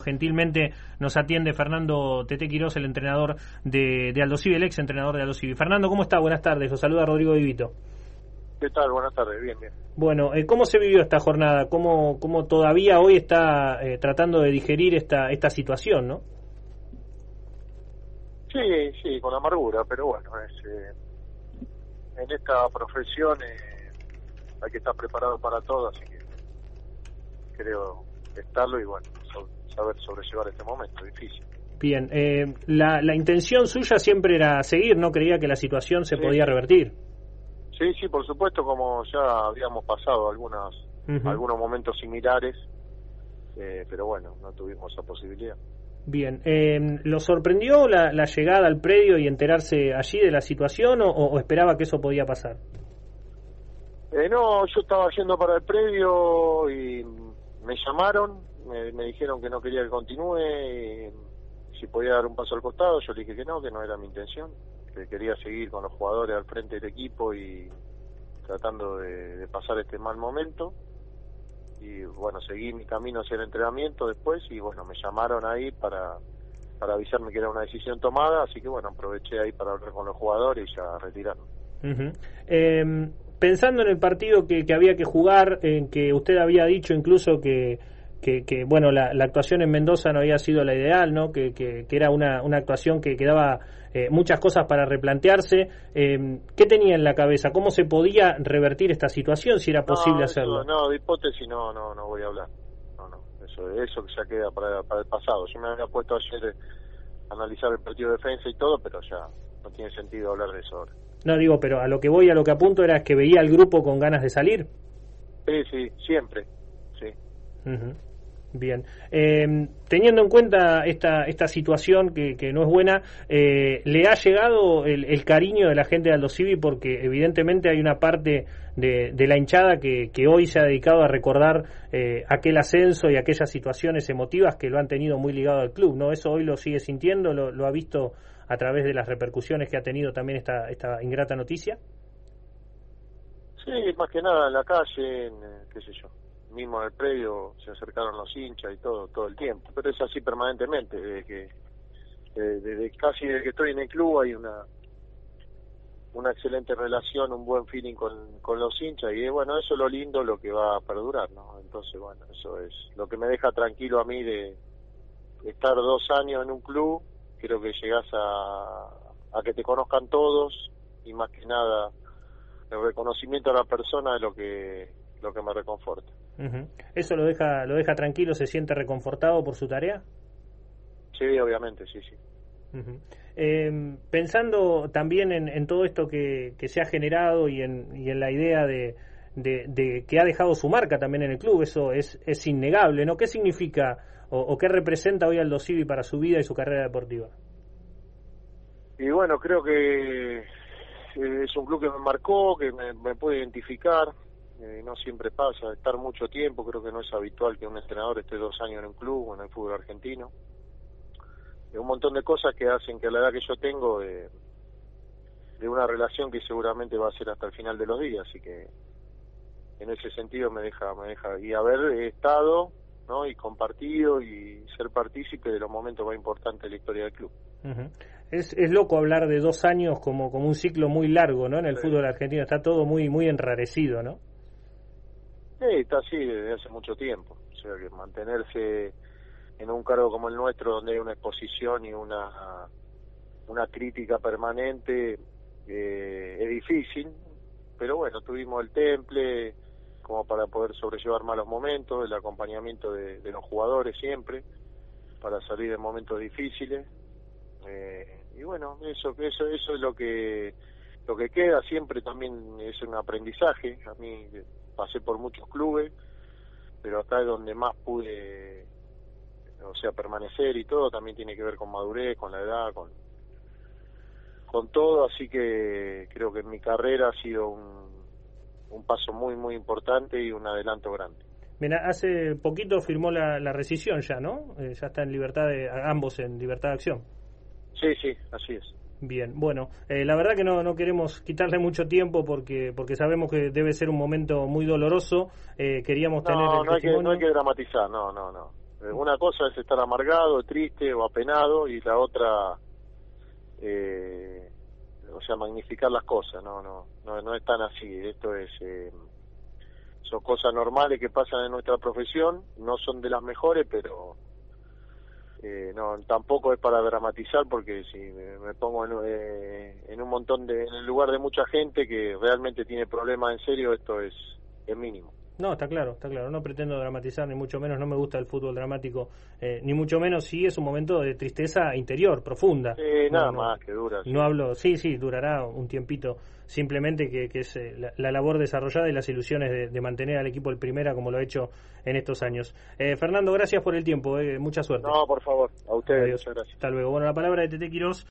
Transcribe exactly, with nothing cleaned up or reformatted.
gentilmente nos atiende Fernando Tete Quirós, el entrenador de, de Aldosivi, el ex entrenador de Aldosivi. Fernando, ¿cómo está? Buenas tardes, lo saluda Rodrigo Divito. ¿Qué tal? Buenas tardes, bien, bien. Bueno, eh, ¿cómo se vivió esta jornada? ¿Cómo, cómo todavía hoy está eh, tratando de digerir esta, esta situación, no? Sí, sí, con amargura, pero bueno, es, eh, en esta profesión eh, hay que estar preparado para todo, así que creo estarlo y bueno, so, saber sobrellevar este momento difícil. Bien, eh, la, la intención suya siempre era seguir, ¿no? Creía que la situación se sí. podía revertir. Sí, sí, por supuesto, como ya habíamos pasado algunas, uh-huh. algunos momentos similares, eh, pero bueno, no tuvimos esa posibilidad. Bien, eh, ¿lo sorprendió la, la llegada al predio y enterarse allí de la situación o, o esperaba que eso podía pasar? Eh, no, yo estaba yendo para el predio y me llamaron, me, me dijeron que no quería que continúe, y si podía dar un paso al costado, yo le dije que no, que no era mi intención, que quería seguir con los jugadores al frente del equipo y tratando de, de pasar este mal momento. Y bueno, seguí mi camino hacia el entrenamiento después y bueno, me llamaron ahí para para avisarme que era una decisión tomada, así que bueno, aproveché ahí para hablar con los jugadores y ya retirarme. Uh-huh. Eh, pensando en el partido que, que había que jugar, en que usted había dicho incluso que que, que bueno, la, la actuación en Mendoza no había sido la ideal, ¿no? Que, que, que era una, una actuación que quedaba eh, muchas cosas para replantearse. Eh, ¿Qué tenía en la cabeza? ¿Cómo se podía revertir esta situación si era posible no, hacerlo? Eso, no, de hipótesis no, no, no voy a hablar. No, no, eso, eso que ya queda para, para el pasado. Yo me había puesto ayer a analizar el partido de defensa y todo, pero ya no tiene sentido hablar de eso ahora. No, digo, pero a lo que voy, a lo que apunto era que veía al grupo con ganas de salir. Sí, sí, siempre, sí. Uh-huh. Bien, eh, teniendo en cuenta esta esta situación que, que no es buena, eh, ¿le ha llegado el, el cariño de la gente de Aldosivi? Porque evidentemente hay una parte de, de la hinchada que, que hoy se ha dedicado a recordar eh, aquel ascenso y aquellas situaciones emotivas que lo han tenido muy ligado al club, ¿no? ¿Eso hoy lo sigue sintiendo? ¿Lo, lo ha visto a través de las repercusiones que ha tenido también esta, esta ingrata noticia? Sí, más que nada en la calle, en, qué sé yo. Mismo en el predio se acercaron los hinchas y todo todo el tiempo, pero es así permanentemente, desde que desde, desde casi desde que estoy en el club hay una una excelente relación, un buen feeling con, con los hinchas y bueno, eso es lo lindo, lo que va a perdurar, ¿no? Entonces bueno, eso es lo que me deja tranquilo a mí de estar dos años en un club. Creo que llegás a, a que te conozcan todos y más que nada el reconocimiento a la persona es lo que lo que me reconforta. Uh-huh. ¿Eso lo deja lo deja tranquilo? ¿Se siente reconfortado por su tarea? Sí, obviamente, sí, sí. Uh-huh. Eh, pensando también en, en todo esto que, que se ha generado y en, y en la idea de, de, de que ha dejado su marca también en el club, eso es, es innegable, ¿no? ¿Qué significa o, o qué representa hoy Aldosivi para su vida y su carrera deportiva? Y bueno, creo que es un club que me marcó, que me, me puede identificar. Eh, no siempre pasa, estar mucho tiempo, creo que no es habitual que un entrenador esté dos años en un club o en el fútbol argentino. Hay un montón de cosas que hacen que a la edad que yo tengo eh, de una relación que seguramente va a ser hasta el final de los días, así que en ese sentido me deja, me deja y haber estado, ¿no? Y compartido y ser partícipe de los momentos más importantes de la historia del club. Uh-huh. Es, es loco hablar de dos años como, como un ciclo muy largo, ¿no? En el sí. fútbol argentino está todo muy, muy enrarecido, ¿no? Sí, está así desde hace mucho tiempo. O sea, que mantenerse en un cargo como el nuestro, donde hay una exposición y una una crítica permanente, eh, es difícil. Pero bueno, tuvimos el temple como para poder sobrellevar malos momentos, el acompañamiento de, de los jugadores siempre, para salir de momentos difíciles. Eh, y bueno, eso eso eso es lo que lo que queda siempre. También es un aprendizaje. A mí pasé por muchos clubes, pero acá es donde más pude, o sea, permanecer y todo. También tiene que ver con madurez, con la edad, con con todo, así que creo que en mi carrera ha sido un, un paso muy muy importante y un adelanto grande. Mira, hace poquito firmó la, la rescisión ya, ¿no? Eh, ya está en libertad de, ambos en libertad de acción. Sí, sí, así es. Bien, bueno, eh, la verdad que no no queremos quitarle mucho tiempo porque porque sabemos que debe ser un momento muy doloroso. Eh, queríamos no, tener el no hay testimonio. que no hay que dramatizar, no, no, no. Una cosa es estar amargado, triste o apenado, y la otra, eh, o sea, magnificar las cosas. No, no, no, no es tan así. Esto es, eh, son cosas normales que pasan en nuestra profesión. No son de las mejores, pero eh, no, tampoco es para dramatizar, porque si me, me pongo en, eh, en un montón de, en el lugar de mucha gente que realmente tiene problemas en serio, esto es, es mínimo. No, está claro, está claro. No pretendo dramatizar, ni mucho menos. No me gusta el fútbol dramático, eh, ni mucho menos si es un momento de tristeza interior, profunda. Sí, nada no, no, más que dura. Sí. No hablo, sí, sí, durará un tiempito. Simplemente que, que es eh, la, la labor desarrollada y las ilusiones de, de mantener al equipo en primera como lo ha hecho en estos años. Eh, Fernando, gracias por el tiempo. Eh, mucha suerte. No, por favor. A ustedes. Adiós. Muchas gracias. Hasta luego. Bueno, la palabra de Tete Quirós.